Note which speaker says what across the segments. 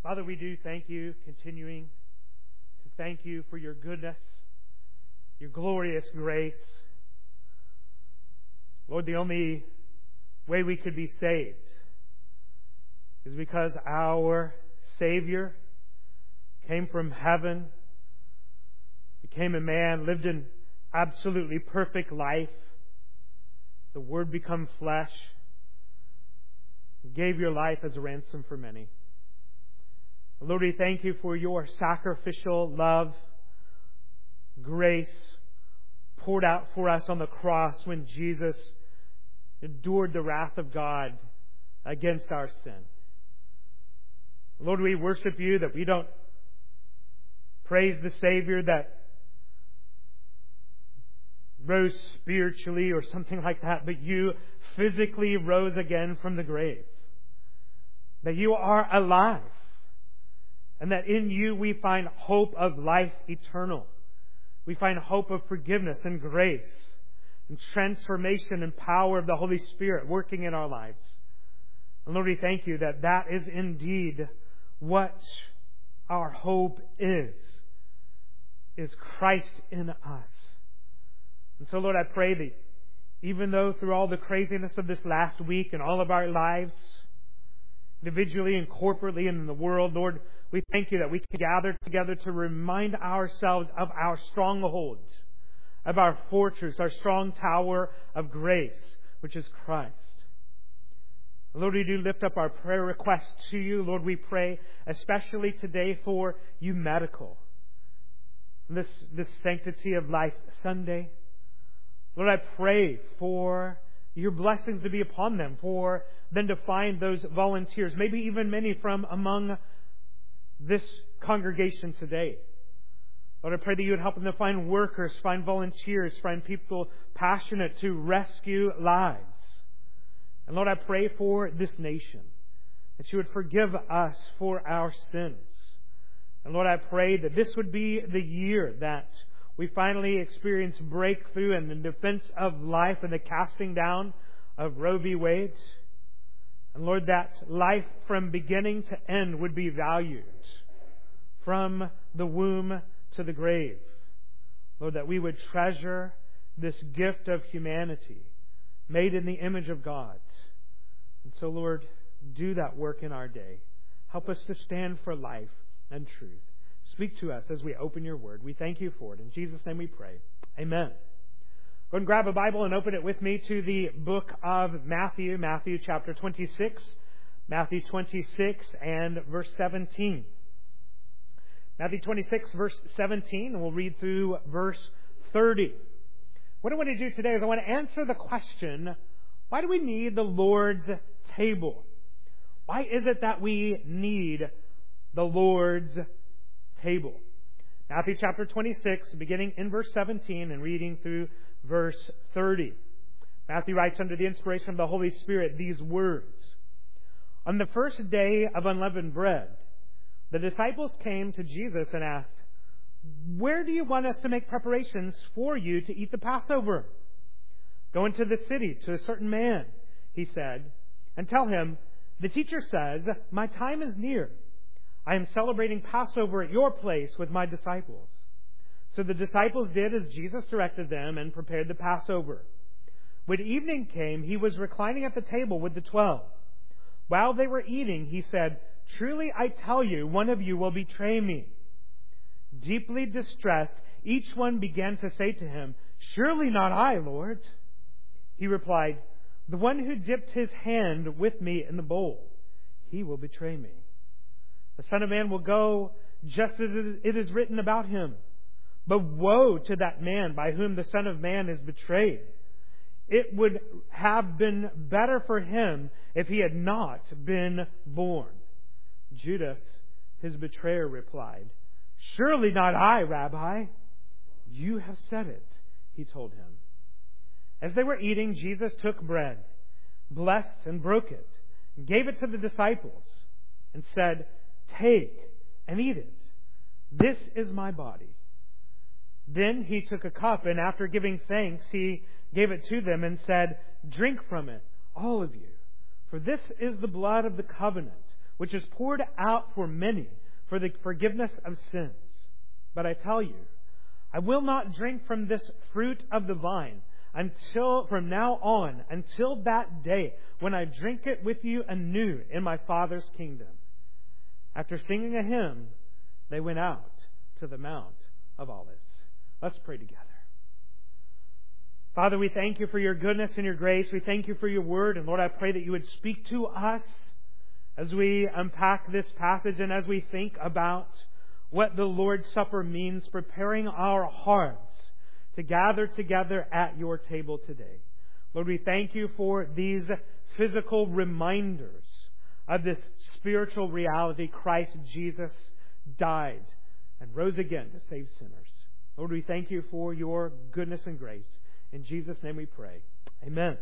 Speaker 1: Father, we do thank you, continuing to thank you for your goodness, your glorious grace. Lord, the only way we could be saved is because our Savior came from heaven, became a man, lived an absolutely perfect life. The Word become flesh, gave your life as a ransom for many. Lord, we thank you for your sacrificial love, grace poured out for us on the cross when Jesus endured the wrath of God against our sin. Lord, we worship you that we don't praise the Savior that rose spiritually or something like that, but you physically rose again from the grave. That you are alive. And that in you we find hope of life eternal. We find hope of forgiveness and grace and transformation and power of the Holy Spirit working in our lives. And Lord, we thank you that that is indeed what our hope is Christ in us. And so, Lord, I pray that even though through all the craziness of this last week and all of our lives, individually and corporately and in the world, Lord, we thank you that we can gather together to remind ourselves of our strongholds, of our fortress, our strong tower of grace, which is Christ. Lord, we do lift up our prayer requests to you. Lord, we pray especially today for you medical. This Sanctity of Life Sunday. Lord, I pray for your blessings to be upon them, for them to find those volunteers, maybe even many from among this congregation today. Lord, I pray that you would help them to find workers, find volunteers, find people passionate to rescue lives. And Lord, I pray for this nation, that you would forgive us for our sins. And Lord, I pray that this would be the year that we finally experience breakthrough in the defense of life and the casting down of Roe v. Wade. And Lord, that life from beginning to end would be valued from the womb to the grave. Lord, that we would treasure this gift of humanity made in the image of God. And so, Lord, do that work in our day. Help us to stand for life and truth. Speak to us as we open your word. We thank you for it. In Jesus' name we pray. Amen. Go and grab a Bible and open it with me to the book of Matthew, Matthew chapter 26. Matthew 26 and verse 17. Matthew 26, verse 17, and we'll read through verse 30. What I want to do today is I want to answer the question, why do we need the Lord's table? Why is it that we need the Lord's table? Matthew chapter 26, beginning in verse 17 and reading through verse 30. Matthew writes under the inspiration of the Holy Spirit these words. On the first day of unleavened bread, the disciples came to Jesus and asked, "Where do you want us to make preparations for you to eat the Passover?" "Go into the city to a certain man," he said, "and tell him, 'The teacher says, my time is near. I am celebrating Passover at your place with my disciples.' So the disciples did as Jesus directed them and prepared the Passover. When evening came, he was reclining at the table with the 12. While they were eating, he said, 'Truly I tell you, one of you will betray me.' Deeply distressed, each one began to say to him, 'Surely not I, Lord.' He replied, 'The one who dipped his hand with me in the bowl, he will betray me. The Son of Man will go just as it is written about him. But woe to that man by whom the Son of Man is betrayed. It would have been better for him if he had not been born.' Judas, his betrayer, replied, 'Surely not I, Rabbi.' 'You have said it,' he told him. As they were eating, Jesus took bread, blessed and broke it, and gave it to the disciples, and said, 'Take and eat it. This is my body.' Then he took a cup, and after giving thanks, he gave it to them and said, 'Drink from it, all of you, for this is the blood of the covenant, which is poured out for many for the forgiveness of sins. But I tell you, I will not drink from this fruit of the vine from now on, until that day when I drink it with you anew in my Father's kingdom." After singing a hymn, they went out to the Mount of Olives. Let's pray together. Father, we thank you for your goodness and your grace. We thank you for your word. And Lord, I pray that you would speak to us as we unpack this passage and as we think about what the Lord's Supper means, preparing our hearts to gather together at your table today. Lord, we thank you for these physical reminders of this spiritual reality. Christ Jesus died and rose again to save sinners. Lord, we thank you for your goodness and grace. In Jesus' name we pray. Amen.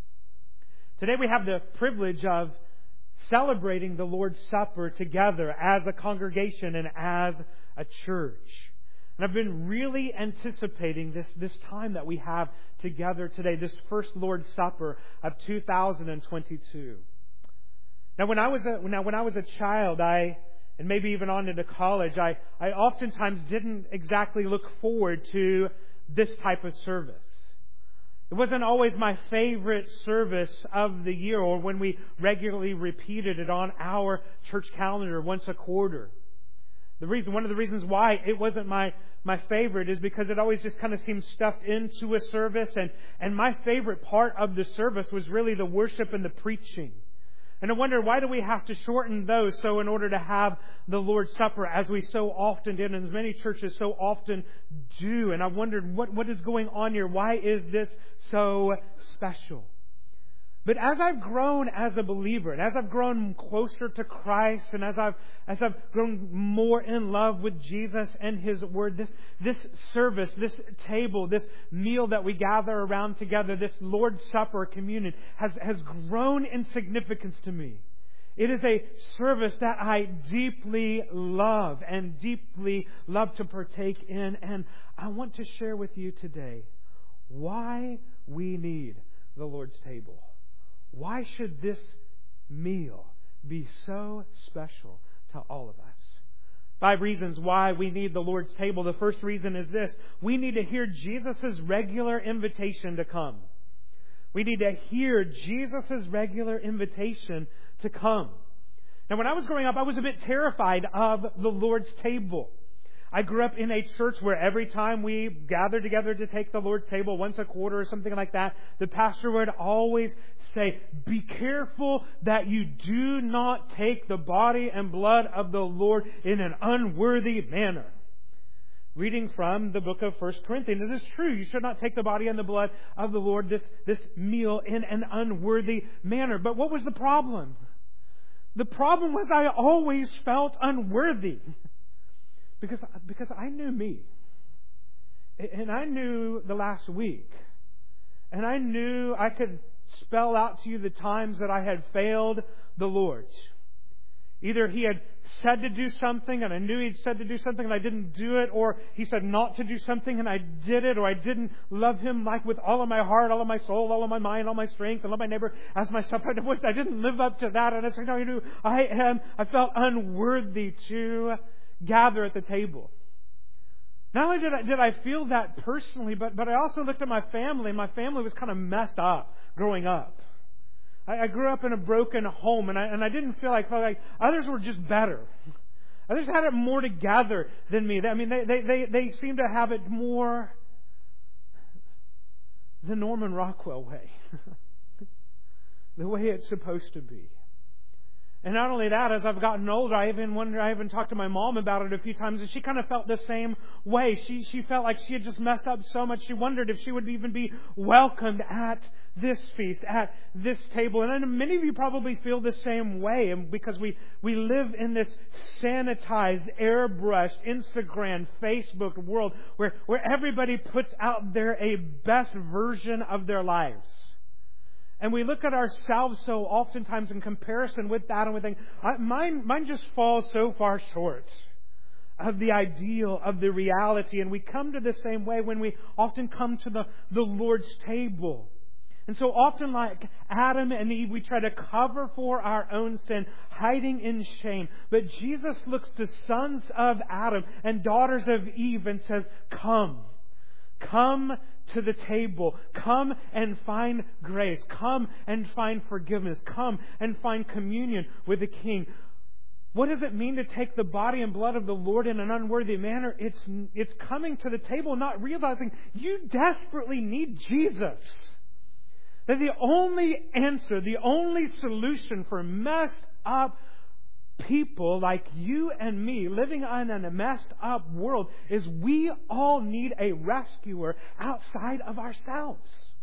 Speaker 1: Today we have the privilege of celebrating the Lord's Supper together as a congregation and as a church. And I've been really anticipating this time that we have together today, this first Lord's Supper of 2022. Now, when I was a child, and maybe even on into college, I oftentimes didn't exactly look forward to this type of service. It wasn't always my favorite service of the year, or when we regularly repeated it on our church calendar once a quarter. One of the reasons why it wasn't my favorite is because it always just kind of seemed stuffed into a service, and my favorite part of the service was really the worship and the preaching. And I wonder, why do we have to shorten those so in order to have the Lord's Supper, as we so often did, and as many churches so often do? And I wondered, what is going on here? Why is this so special? But as I've grown as a believer, and as I've grown closer to Christ, and as I've grown more in love with Jesus and His Word, this service, this table, this meal that we gather around together, this Lord's Supper communion, has grown in significance to me. It is a service that I deeply love and deeply love to partake in. And I want to share with you today why we need the Lord's table. Why should this meal be so special to all of us? 5 reasons why we need the Lord's table. The first reason is this: we need to hear Jesus' regular invitation to come. We need to hear Jesus' regular invitation to come. Now, when I was growing up, I was a bit terrified of the Lord's table. I grew up in a church where every time we gathered together to take the Lord's table, once a quarter or something like that, the pastor would always say, "Be careful that you do not take the body and blood of the Lord in an unworthy manner." Reading from the book of 1 Corinthians, this is true. You should not take the body and the blood of the Lord, this meal, in an unworthy manner. But what was the problem? The problem was I always felt unworthy. Because I knew me. And I knew the last week. And I knew I could spell out to you the times that I had failed the Lord. Either He had said to do something and I knew He'd said to do something and I didn't do it, or He said not to do something and I did it, or I didn't love Him like with all of my heart, all of my soul, all of my mind, all my strength, and love my neighbor as myself. I didn't live up to that, and I said, "No, you do." I felt unworthy to gather at the table. Not only did I feel that personally, but I also looked at my family. My family was kind of messed up growing up. I grew up in a broken home, and I didn't feel like others were just better. Others had it more together than me. I mean, they seemed to have it more the Norman Rockwell way, the way it's supposed to be. And not only that, as I've gotten older, I even talked to my mom about it a few times, and she kind of felt the same way. She felt like she had just messed up so much. She wondered if she would even be welcomed at this feast, at this table. And I know many of you probably feel the same way, and because we live in this sanitized, airbrushed, Instagram, Facebook world where everybody puts out there a best version of their lives. And we look at ourselves so oftentimes in comparison with that, and we think, mine just falls so far short of the ideal, of the reality. And we come to the same way when we often come to the Lord's table. And so often, like Adam and Eve, we try to cover for our own sin, hiding in shame. But Jesus looks to sons of Adam and daughters of Eve and says, come. Come to the table. Come and find grace. Come and find forgiveness. Come and find communion with the King. What does it mean to take the body and blood of the Lord in an unworthy manner? It's coming to the table, not realizing you desperately need Jesus. That the only answer, the only solution for messed up people like you and me living in a messed up world is we all need a rescuer outside of ourselves.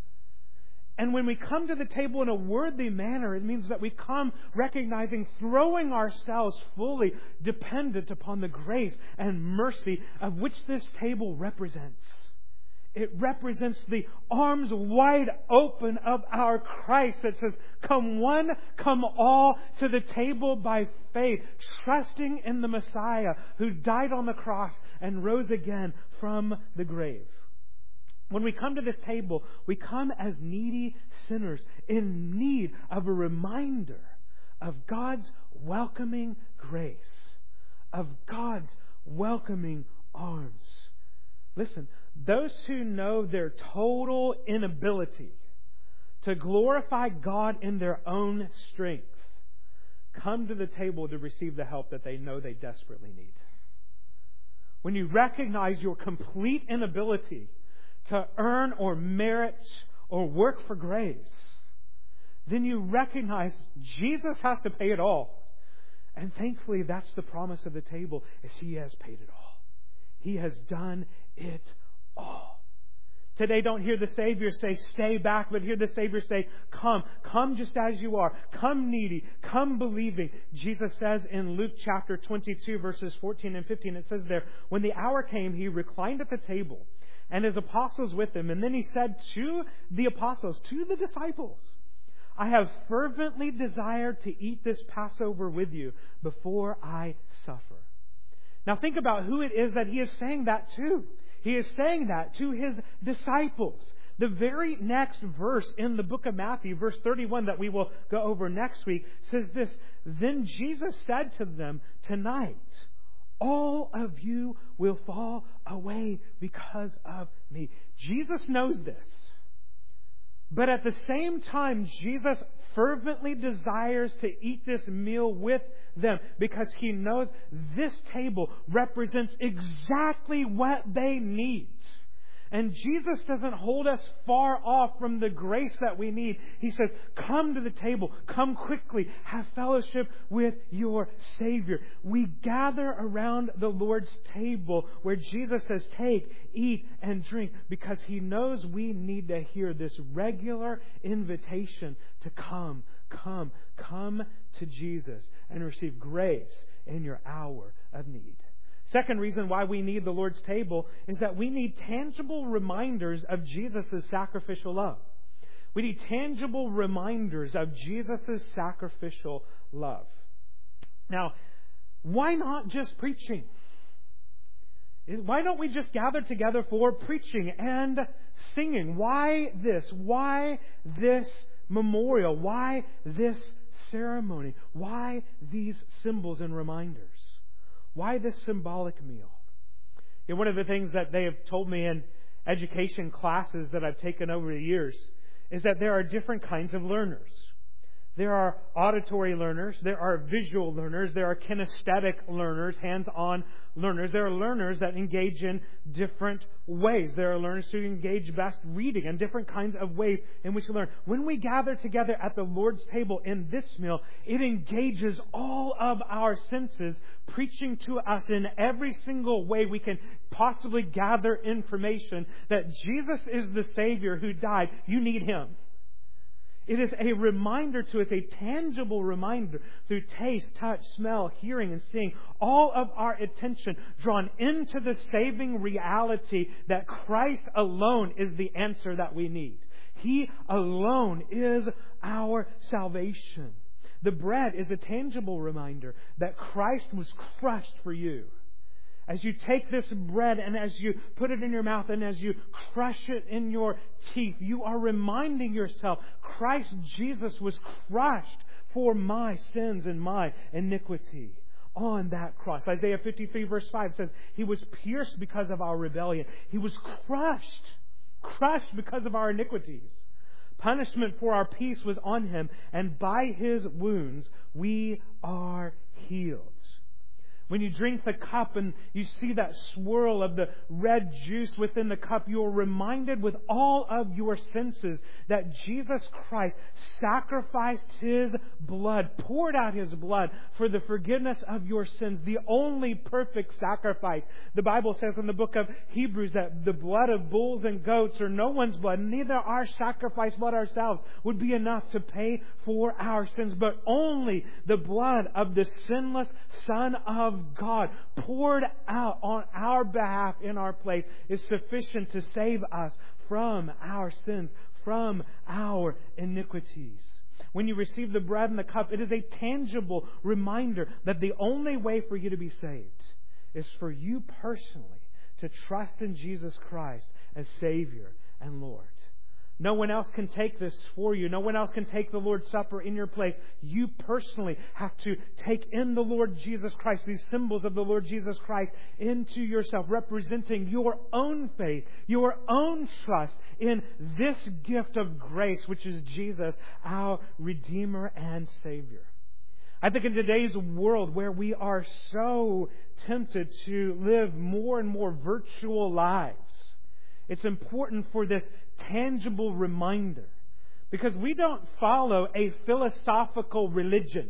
Speaker 1: And when we come to the table in a worthy manner, it means that we come recognizing, throwing ourselves fully dependent upon the grace and mercy of which this table represents. It represents the arms wide open of our Christ that says, come one, come all to the table by faith, trusting in the Messiah who died on the cross and rose again from the grave. When we come to this table, we come as needy sinners in need of a reminder of God's welcoming grace, of God's welcoming arms. Listen, those who know their total inability to glorify God in their own strength come to the table to receive the help that they know they desperately need. When you recognize your complete inability to earn or merit or work for grace, then you recognize Jesus has to pay it all. And thankfully, that's the promise of the table, is He has paid it all. He has done it all. Today, don't hear the Savior say, stay back, but hear the Savior say, come. Come just as you are. Come needy. Come believing. Jesus says in Luke chapter 22, verses 14 and 15, it says there, when the hour came, He reclined at the table, and His apostles with Him. And then He said to the apostles, to the disciples, I have fervently desired to eat this Passover with you before I suffer. Now think about who it is that He is saying that to. He is saying that to His disciples. The very next verse in the book of Matthew, verse 31 that we will go over next week, says this, then Jesus said to them, tonight, all of you will fall away because of me. Jesus knows this. But at the same time, Jesus fervently desires to eat this meal with them because He knows this table represents exactly what they need. And Jesus doesn't hold us far off from the grace that we need. He says, come to the table. Come quickly. Have fellowship with your Savior. We gather around the Lord's table where Jesus says, take, eat, and drink, because He knows we need to hear this regular invitation to come to Jesus and receive grace in your hour of need. Second reason why we need the Lord's table is that we need tangible reminders of Jesus' sacrificial love. We need tangible reminders of Jesus' sacrificial love. Now, why not just preaching? Why don't we just gather together for preaching and singing? Why this? Why this memorial? Why this ceremony? Why these symbols and reminders? Why this symbolic meal? One of the things that they have told me in education classes that I've taken over the years is that there are different kinds of learners. There are auditory learners, there are visual learners, there are kinesthetic learners, hands-on learners. There are learners that engage in different ways. There are learners who engage best reading and different kinds of ways in which we learn. When we gather together at the Lord's table in this meal, it engages all of our senses, preaching to us in every single way we can possibly gather information that Jesus is the Savior who died. You need Him. It is a reminder to us, a tangible reminder through taste, touch, smell, hearing, and seeing. All of our attention drawn into the saving reality that Christ alone is the answer that we need. He alone is our salvation. The bread is a tangible reminder that Christ was crushed for you. As you take this bread and as you put it in your mouth and as you crush it in your teeth, you are reminding yourself, Christ Jesus was crushed for my sins and my iniquity on that cross. Isaiah 53 verse 5 says, He was pierced because of our rebellion. He was crushed because of our iniquities. Punishment for our peace was on Him, and by His wounds we are healed. When you drink the cup and you see that swirl of the red juice within the cup, you are reminded with all of your senses that Jesus Christ sacrificed His blood, poured out His blood for the forgiveness of your sins, the only perfect sacrifice. The Bible says in the book of Hebrews that the blood of bulls and goats or no one's blood, neither our sacrifice but ourselves, would be enough to pay for our sins, but only the blood of the sinless Son of God poured out on our behalf in our place is sufficient to save us from our sins, from our iniquities. When you receive the bread and the cup, it is a tangible reminder that the only way for you to be saved is for you personally to trust in Jesus Christ as Savior and Lord. No one else can take this for you. No one else can take the Lord's Supper in your place. You personally have to take in the Lord Jesus Christ, these symbols of the Lord Jesus Christ, into yourself, representing your own faith, your own trust in this gift of grace, which is Jesus, our Redeemer and Savior. I think in today's world where we are so tempted to live more and more virtual lives, it's important for this tangible reminder, because we don't follow a philosophical religion.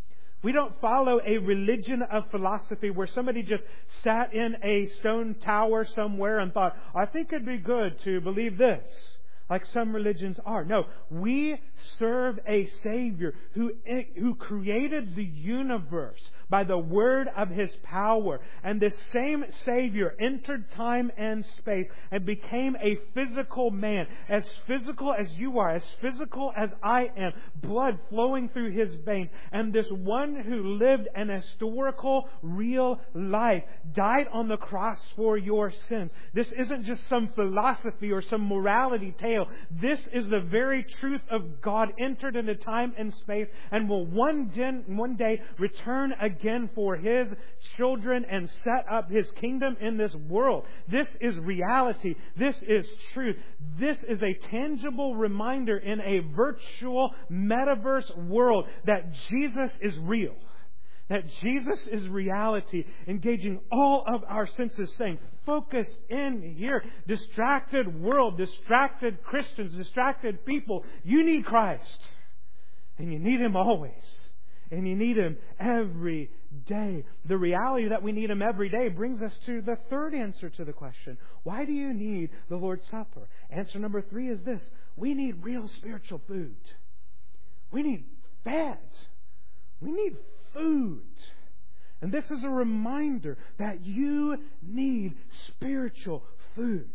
Speaker 1: We don't follow a religion of philosophy where somebody just sat in a stone tower somewhere and thought, I think it'd be good to believe this, like some religions are. No, we serve a Savior who created the universe by the word of His power. And this same Savior entered time and space and became a physical man. As physical as you are, as physical as I am, blood flowing through His veins. And this one who lived an historical, real life died on the cross for your sins. This isn't just some philosophy or some morality tale. This is the very truth of God entered into time and space and will one day return again for His children and set up His kingdom in this world. This is reality. This is truth. This is a tangible reminder in a virtual metaverse world that Jesus is real. That Jesus is reality, engaging all of our senses, saying, focus in here. Distracted world, distracted Christians, distracted people. You need Christ. And you need Him always. And you need Him every day. The reality that we need Him every day brings us to the third answer to the question. Why do you need the Lord's Supper? Answer number 3 is this. We need real spiritual food. We need fat. We need food. And this is a reminder that you need spiritual food.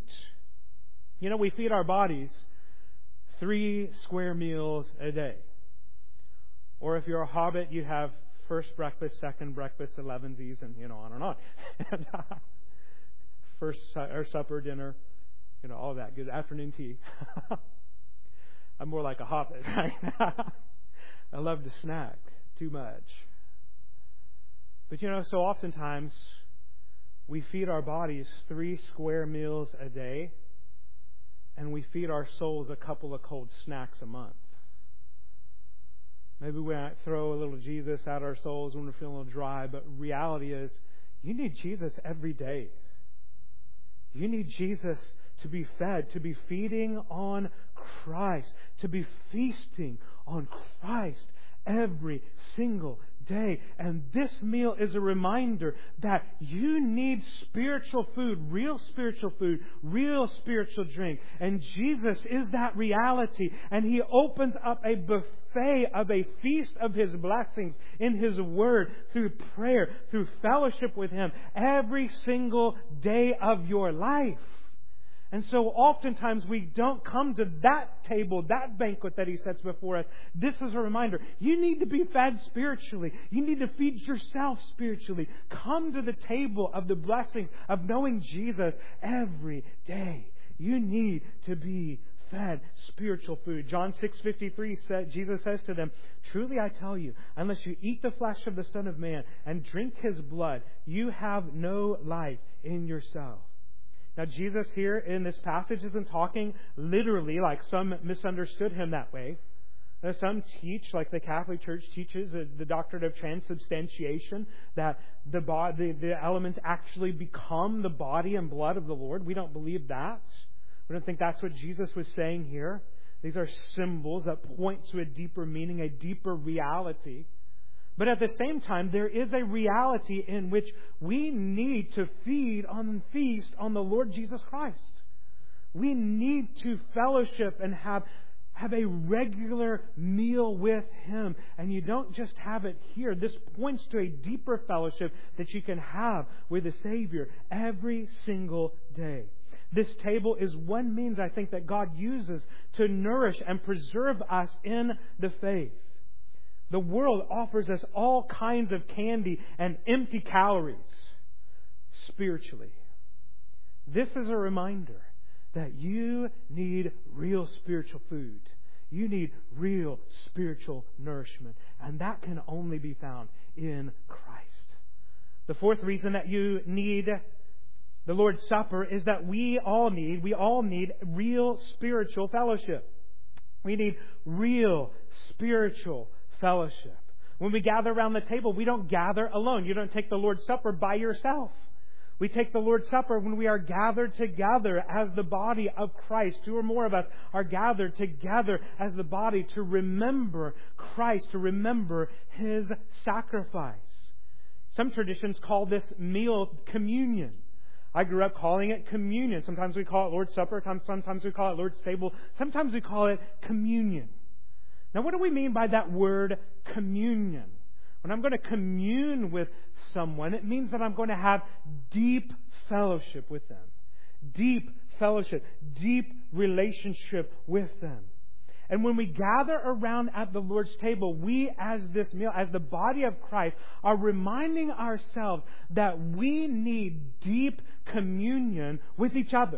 Speaker 1: You know, we feed our bodies 3 square meals a day. Or if you're a hobbit, you have first breakfast, second breakfast, 11sies, and on and on. First or supper, dinner, all that good afternoon tea. I'm more like a hobbit, right? I love to snack too much. But so oftentimes we feed our bodies 3 square meals a day, and we feed our souls a couple of cold snacks a month. Maybe we might throw a little Jesus at our souls when we're feeling a little dry, but reality is you need Jesus every day. You need Jesus to be fed, to be feeding on Christ, to be feasting on Christ every single day. And this meal is a reminder that you need spiritual food, real spiritual drink. And Jesus is that reality. And He opens up a buffet of a feast of His blessings in His Word, through prayer, through fellowship with Him every single day of your life. And so oftentimes we don't come to that table, that banquet that He sets before us. This is a reminder. You need to be fed spiritually. You need to feed yourself spiritually. Come to the table of the blessings of knowing Jesus every day. You need to be fed spiritual food. John 6:53 said, Jesus says to them, "Truly I tell you, unless you eat the flesh of the Son of Man and drink His blood, you have no life in yourself." Now, Jesus here in this passage isn't talking literally, like some misunderstood Him that way. Some teach, like the Catholic Church teaches, the doctrine of transubstantiation, that the elements actually become the body and blood of the Lord. We don't believe that. We don't think that's what Jesus was saying here. These are symbols that point to a deeper meaning, a deeper reality. But at the same time, there is a reality in which we need to feed and feast on the Lord Jesus Christ. We need to fellowship and have a regular meal with Him. And you don't just have it here. This points to a deeper fellowship that you can have with the Savior every single day. This table is one means, I think, that God uses to nourish and preserve us in the faith. The world offers us all kinds of candy and empty calories spiritually. This is a reminder that you need real spiritual food. You need real spiritual nourishment. And that can only be found in Christ. The fourth reason that you need the Lord's Supper is that we all need real spiritual fellowship. We need real spiritual fellowship. When we gather around the table, we don't gather alone. You don't take the Lord's Supper by yourself. We take the Lord's Supper when we are gathered together as the body of Christ. Two or more of us are gathered together as the body to remember Christ, to remember His sacrifice. Some traditions call this meal communion. I grew up calling it communion. Sometimes we call it Lord's Supper. Sometimes we call it Lord's Table. Sometimes we call it communion. Now, what do we mean by that word communion? When I'm going to commune with someone, it means that I'm going to have deep fellowship with them. Deep fellowship, deep relationship with them. And when we gather around at the Lord's table, we as this meal, as the body of Christ, are reminding ourselves that we need deep communion with each other.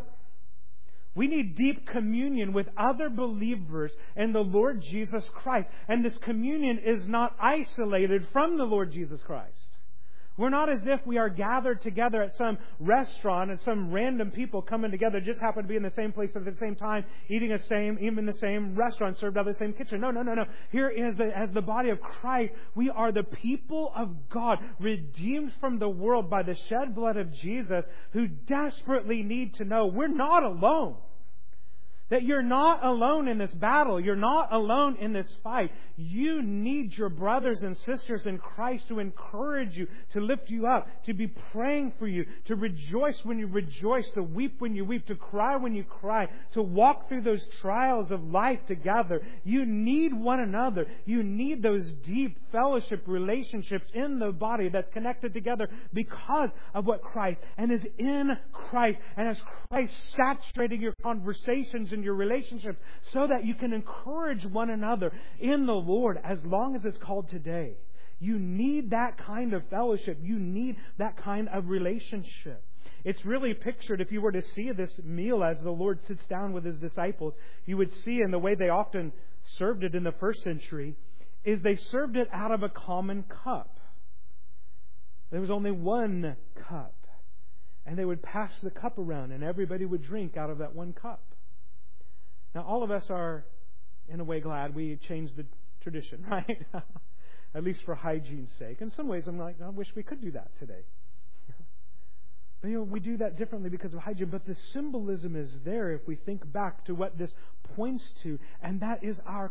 Speaker 1: We need deep communion with other believers in the Lord Jesus Christ. And this communion is not isolated from the Lord Jesus Christ. We're not as if we are gathered together at some restaurant and some random people coming together just happen to be in the same place at the same time, eating even in the same restaurant, served out of the same kitchen. No. Here is, as the body of Christ, we are the people of God, redeemed from the world by the shed blood of Jesus, who desperately need to know we're not alone. That you're not alone in this battle. You're not alone in this fight. You need your brothers and sisters in Christ to encourage you, to lift you up, to be praying for you, to rejoice when you rejoice, to weep when you weep, to cry when you cry, to walk through those trials of life together. You need one another. You need those deep fellowship relationships in the body that's connected together because of what Christ and is in Christ. And as Christ saturating your conversations and your relationships so that you can encourage one another in the Lord as long as it's called today. You need that kind of fellowship. You need that kind of relationship. It's really pictured, if you were to see this meal as the Lord sits down with His disciples, you would see in the way they often served it in the first century, is they served it out of a common cup. There was only one cup. And they would pass the cup around and everybody would drink out of that one cup. Now, all of us are, in a way, glad we changed the tradition, right? At least for hygiene's sake. In some ways, I'm like, I wish we could do that today. But, we do that differently because of hygiene. But the symbolism is there if we think back to what this points to. And that is our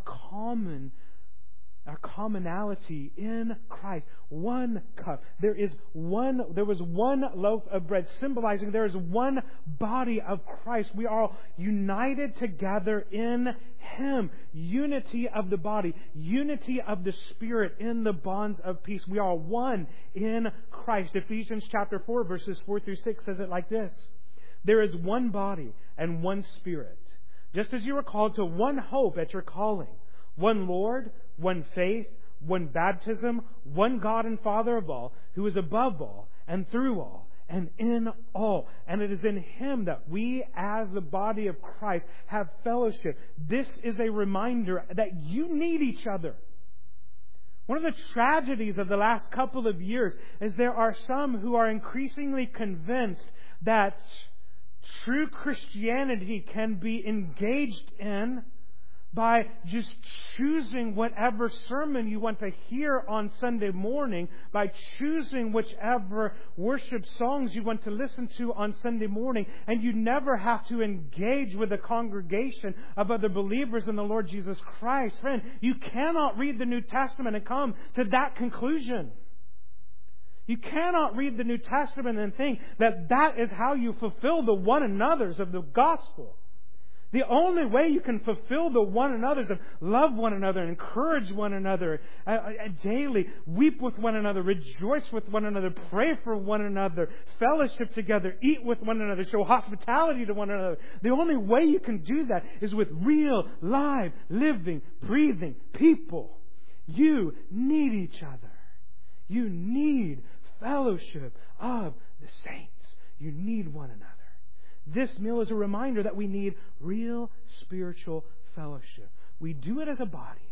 Speaker 1: commonality in Christ. One cup. There was one loaf of bread, symbolizing there is one body of Christ. We are all united together in Him. Unity of the body. Unity of the Spirit in the bonds of peace. We are one in Christ. Ephesians chapter 4 verses 4 through 6 says it like this. There is one body and one Spirit. Just as you were called to one hope at your calling, one Lord, one faith, one baptism, one God and Father of all, who is above all and through all and in all. And it is in Him that we as the body of Christ have fellowship. This is a reminder that you need each other. One of the tragedies of the last couple of years is there are some who are increasingly convinced that true Christianity can be engaged in by just choosing whatever sermon you want to hear on Sunday morning, by choosing whichever worship songs you want to listen to on Sunday morning, and you never have to engage with a congregation of other believers in the Lord Jesus Christ. Friend, you cannot read the New Testament and come to that conclusion. You cannot read the New Testament and think that that is how you fulfill the one another's of the gospel. The only way you can fulfill the one another's of love one another, encourage one another daily, weep with one another, rejoice with one another, pray for one another, fellowship together, eat with one another, show hospitality to one another. The only way you can do that is with real, live, living, breathing people. You need each other. You need fellowship of the saints. You need one another. This meal is a reminder that we need real spiritual fellowship. We do it as a body.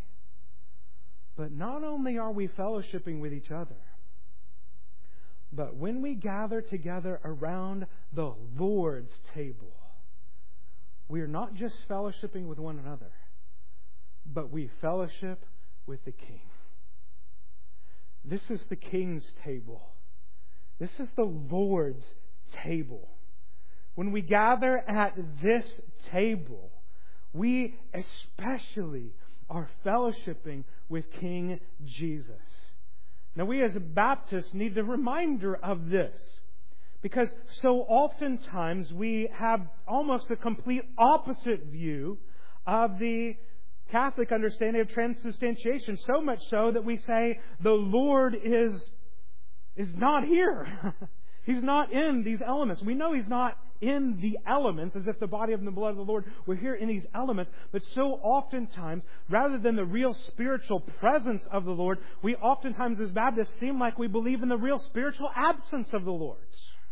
Speaker 1: But not only are we fellowshipping with each other, but when we gather together around the Lord's table, we are not just fellowshipping with one another, but we fellowship with the King. This is the King's table. This is the Lord's table. When we gather at this table, we especially are fellowshipping with King Jesus. Now, we as Baptists need the reminder of this, because so oftentimes we have almost a complete opposite view of the Catholic understanding of transubstantiation, so much so that we say the Lord is not here. He's not in these elements. We know He's not in the elements, as if the body and the blood of the Lord were here in these elements. But so oftentimes, rather than the real spiritual presence of the Lord, we oftentimes as Baptists seem like we believe in the real spiritual absence of the Lord.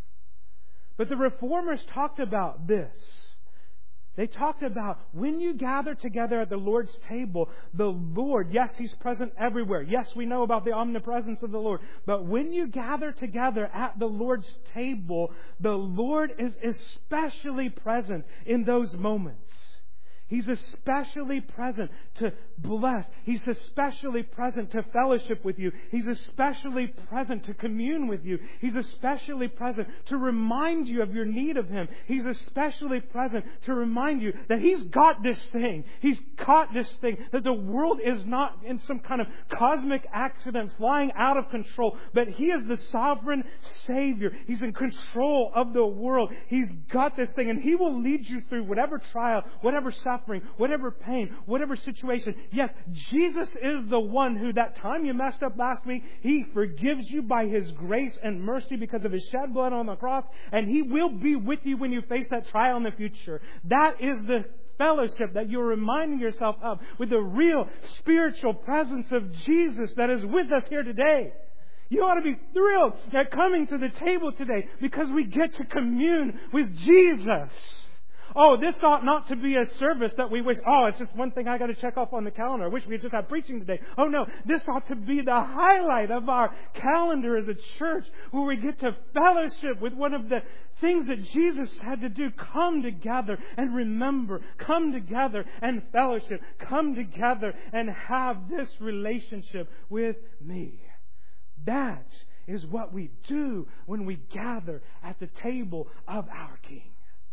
Speaker 1: But the Reformers talked about this. They talked about when you gather together at the Lord's table, the Lord, yes, He's present everywhere. Yes, we know about the omnipresence of the Lord. But when you gather together at the Lord's table, the Lord is especially present in those moments. He's especially present to bless. He's especially present to fellowship with you. He's especially present to commune with you. He's especially present to remind you of your need of Him. He's especially present to remind you that He's got this thing. He's caught this thing. That the world is not in some kind of cosmic accident flying out of control, but He is the sovereign Savior. He's in control of the world. He's got this thing, and He will lead you through whatever trial, whatever suffering, whatever pain, whatever situation. Yes, Jesus is the one who, that time you messed up last week, He forgives you by His grace and mercy because of His shed blood on the cross, and He will be with you when you face that trial in the future. That is the fellowship that you're reminding yourself of, with the real spiritual presence of Jesus that is with us here today. You ought to be thrilled at coming to the table today because we get to commune with Jesus. Oh, this ought not to be a service that we wish, it's just one thing I got to check off on the calendar. I wish we had just had preaching today. Oh no, this ought to be the highlight of our calendar as a church, where we get to fellowship with one of the things that Jesus had to do. Come together and remember. Come together and fellowship. Come together and have this relationship with me. That is what we do when we gather at the table of our King.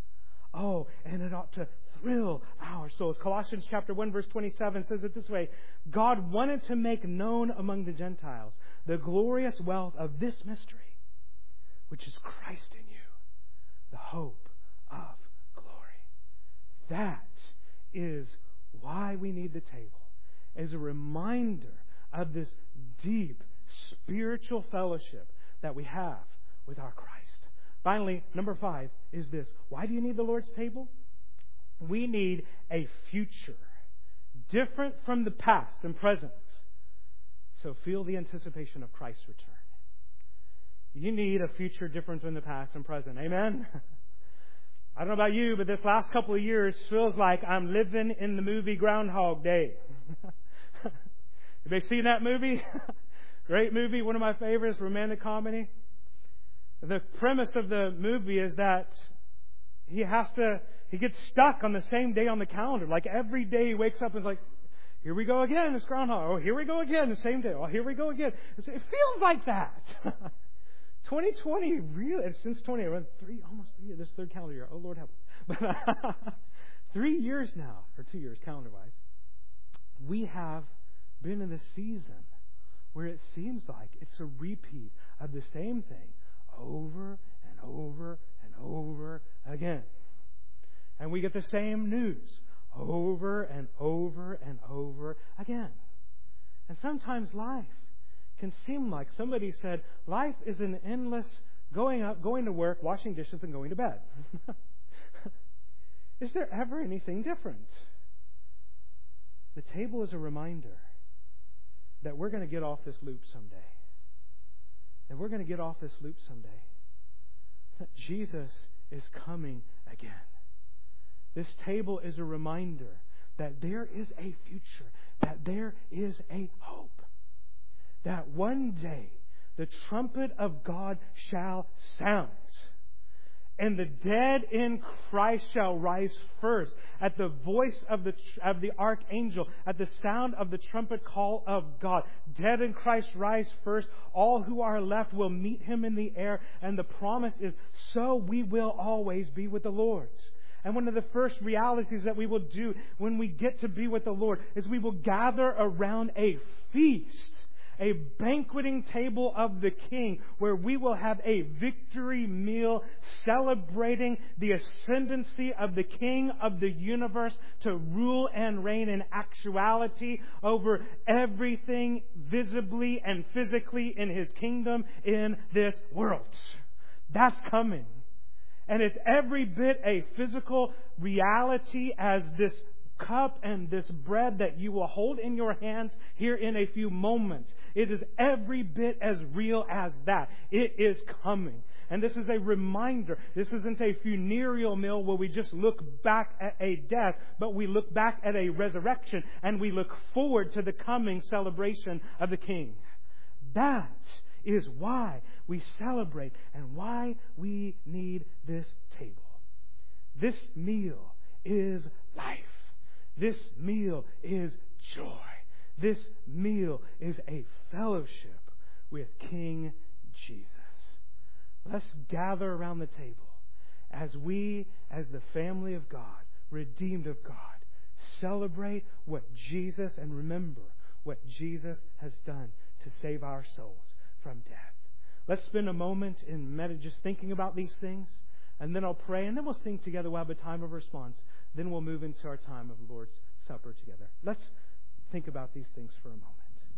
Speaker 1: Oh, and it ought to thrill our souls. Colossians chapter 1 verse 27 says it this way: God wanted to make known among the Gentiles the glorious wealth of this mystery, which is Christ in you, the hope of glory. That is why we need the table, as a reminder of this deep spiritual fellowship that we have with our Christ. Finally, number 5 is this. Why do you need the Lord's table? We need a future different from the past and present. So feel the anticipation of Christ's return. You need a future different from the past and present. Amen? I don't know about you, but this last couple of years feels like I'm living in the movie Groundhog Day. Have you seen that movie? Great movie, one of my favorites, romantic comedy. The premise of the movie is that he gets stuck on the same day on the calendar. Like every day he wakes up and is like, here we go again, it's Groundhog. Oh, here we go again, the same day. Oh, here we go again. It feels like that. 2020, really, since 20, I went almost 3 years, this third calendar year. Oh, Lord help us. But 3 years now, or 2 years calendar-wise, we have been in a season where it seems like it's a repeat of the same thing over and over and over again. And we get the same news over and over and over again. And sometimes life can seem like, somebody said, life is an endless going up, going to work, washing dishes, and going to bed. Is there ever anything different? The table is a reminder that we're going to get off this loop someday. That we're going to get off this loop someday. That Jesus is coming again. This table is a reminder that there is a future, that there is a hope. That one day the trumpet of God shall sound, and the dead in Christ shall rise first at the voice of the archangel, at the sound of the trumpet call of God. Dead in Christ rise first. All who are left will meet Him in the air, and the promise is, so we will always be with the Lord. And one of the first realities that we will do when we get to be with the Lord is we will gather around a feast, a banqueting table of the King, where we will have a victory meal celebrating the ascendancy of the King of the universe to rule and reign in actuality over everything visibly and physically in His kingdom in this world. That's coming. And it's every bit a physical reality as this cup and this bread that you will hold in your hands here in a few moments. It is every bit as real as that. It is coming. And this is a reminder. This isn't a funereal meal where we just look back at a death, but we look back at a resurrection and we look forward to the coming celebration of the King. That is why we celebrate and why we need this table. This meal is life. This meal is joy. This meal is a fellowship with King Jesus. Let's gather around the table as we, as the family of God, redeemed of God, celebrate what Jesus and remember what Jesus has done to save our souls from death. Let's spend a moment in just thinking about these things, and then I'll pray, and then we'll sing together. We'll have a time of response. Then we'll move into our time of Lord's Supper together. Let's think about these things for a moment.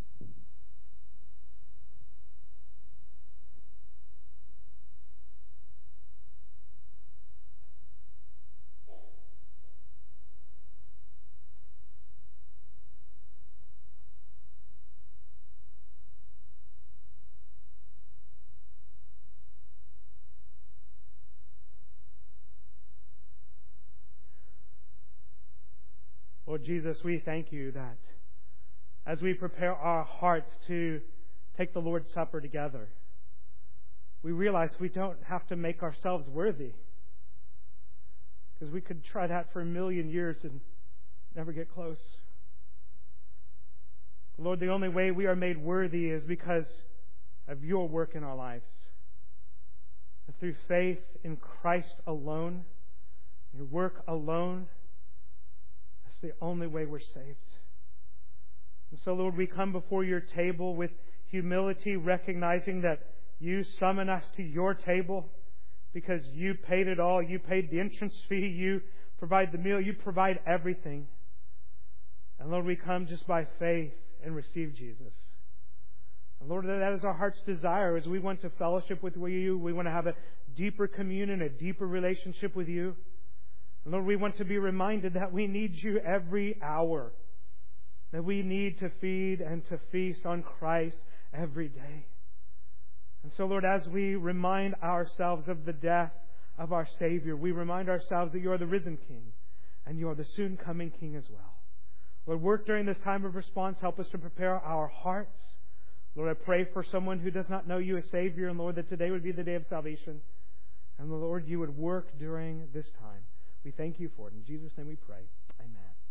Speaker 1: Lord Jesus, we thank You that as we prepare our hearts to take the Lord's Supper together, we realize we don't have to make ourselves worthy, because we could try that for 1,000,000 years and never get close. Lord, the only way we are made worthy is because of Your work in our lives. Through faith in Christ alone, Your work alone, the only way we're saved. And so, Lord, we come before Your table with humility, recognizing that You summon us to Your table because You paid it all. You paid the entrance fee. You provide the meal. You provide everything. And Lord, we come just by faith and receive Jesus. And Lord, that is our heart's desire, as we want to fellowship with you. We want to have a deeper communion, a deeper relationship with you. And Lord, we want to be reminded that we need you every hour. That we need to feed and to feast on Christ every day. And so, Lord, as we remind ourselves of the death of our Savior, we remind ourselves that you are the risen King and you are the soon coming King as well. Lord, work during this time of response. Help us to prepare our hearts. Lord, I pray for someone who does not know you as Savior, and Lord, that today would be the day of salvation. And Lord, you would work during this time. We thank you for it. In Jesus' name we pray. Amen.